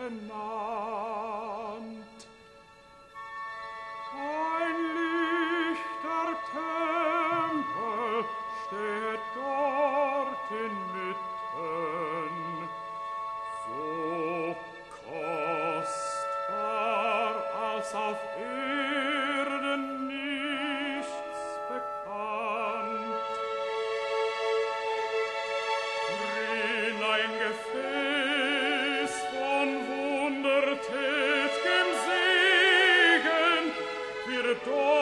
genannt. Ein lichter Tempel steht dort inmitten, so kostbar als auf Erden nichts bekannt. Drin ein Gefäß von wundertät'gem Segen, wird dort